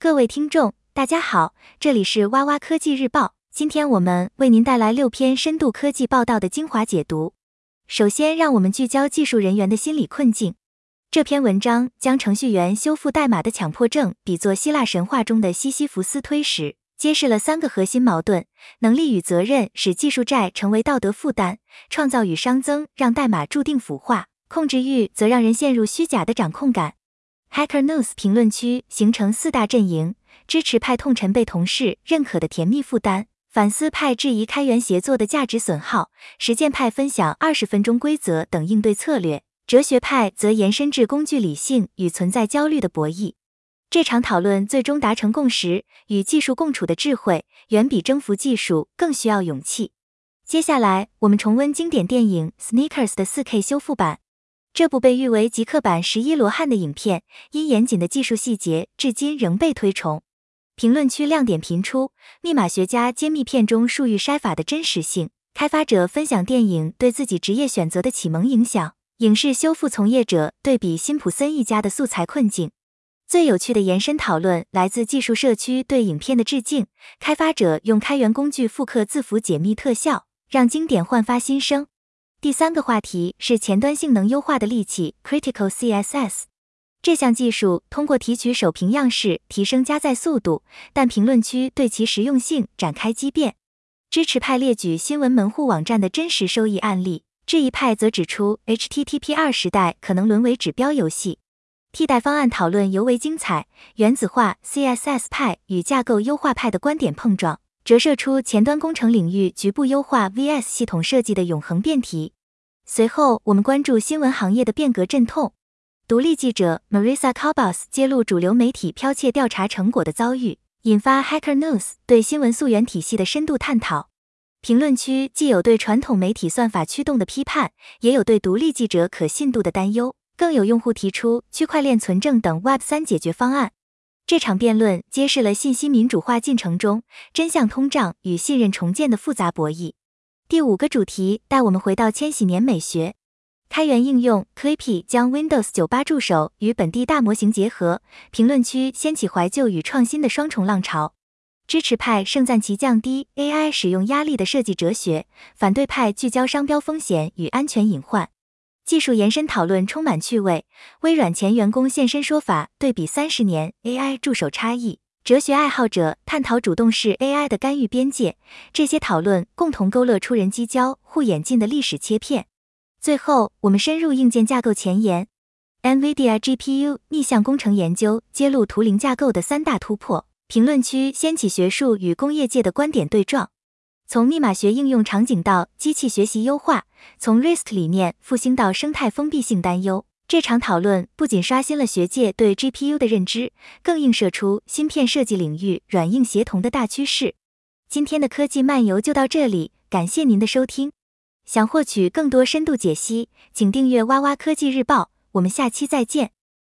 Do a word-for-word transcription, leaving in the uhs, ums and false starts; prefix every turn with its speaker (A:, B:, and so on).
A: 各位听众，大家好，这里是哇哇科技日报。今天我们为您带来六篇深度科技报道的精华解读。首先，让我们聚焦技术人员的心理困境。这篇文章将程序员修复代码的强迫症比作希腊神话中的西西弗斯推石，揭示了三个核心矛盾：能力与责任使技术债成为道德负担，创造与熵增让代码注定腐化，控制欲则让人陷入虚假的掌控感。Hacker News 评论区形成四大阵营，支持派痛陈被同事认可的甜蜜负担，反思派质疑开源协作的价值损耗，实践派分享二十分钟规则等应对策略，哲学派则延伸至工具理性与存在焦虑的博弈。这场讨论最终达成共识，与技术共处的智慧远比征服技术更需要勇气。接下来，我们重温经典电影 Sneakers 的 四K 修复版。这部被誉为极客版十一罗汉的影片，因严谨的技术细节，至今仍被推崇。评论区亮点频出，密码学家揭秘片中数据筛法的真实性，开发者分享电影对自己职业选择的启蒙影响，影视修复从业者对比辛普森一家的素材困境。最有趣的延伸讨论来自技术社区对影片的致敬，开发者用开源工具复刻字符解密特效，让经典焕发新生。第三个话题是前端性能优化的利器 Critical C S S。 这项技术通过提取首屏样式提升加载速度，但评论区对其实用性展开激辩。支持派列举新闻门户网站的真实收益案例，质疑派则指出 H T T P 二 时代可能沦为指标游戏。替代方案讨论尤为精彩，原子化 C S S 派与架构优化派的观点碰撞，折射出前端工程领域局部优化 V S 系统设计的永恒辩题。随后，我们关注新闻行业的变革阵痛。独立记者 Marisa Kalbas 揭露主流媒体剽窃调查成果的遭遇，引发 Hacker News 对新闻溯源体系的深度探讨。评论区既有对传统媒体算法驱动的批判，也有对独立记者可信度的担忧，更有用户提出区块链存证等 Web 三 解决方案。这场辩论揭示了信息民主化进程中真相通胀与信任重建的复杂博弈。第五个主题带我们回到千禧年美学。开源应用 Clippy 将 Windows 九十八 助手与本地大模型结合，评论区掀起怀旧与创新的双重浪潮。支持派盛赞其降低 A I 使用压力的设计哲学，反对派聚焦商标风险与安全隐患。技术延伸讨论充满趣味，微软前员工现身说法对比三十年 A I 助手差异，哲学爱好者探讨主动式 A I 的干预边界，这些讨论共同勾勒出人机交互演进的历史切片。最后，我们深入硬件架构前沿。NVIDIA G P U 逆向工程研究揭露图灵架构的三大突破，评论区掀起学术与工业界的观点对撞。从密码学应用场景到机器学习优化，从 R I S K 理念复兴到生态封闭性担忧，这场讨论不仅刷新了学界对 G P U 的认知，更映射出芯片设计领域软硬协同的大趋势。今天的科技漫游就到这里，感谢您的收听。想获取更多深度解析，请订阅哇哇科技日报，我们下期再见。